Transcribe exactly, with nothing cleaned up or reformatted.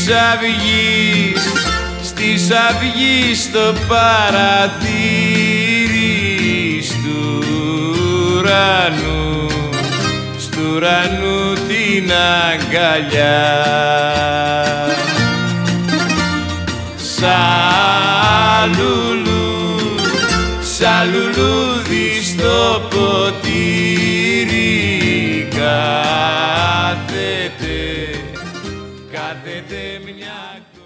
αυγής, στις αυγής στο παραθύρι στου ουρανού, στου ουρανού την αγκαλιά. Σαν λουλού, σαν λουλούδι στο ποτήρι κάθεται, κάθεται μια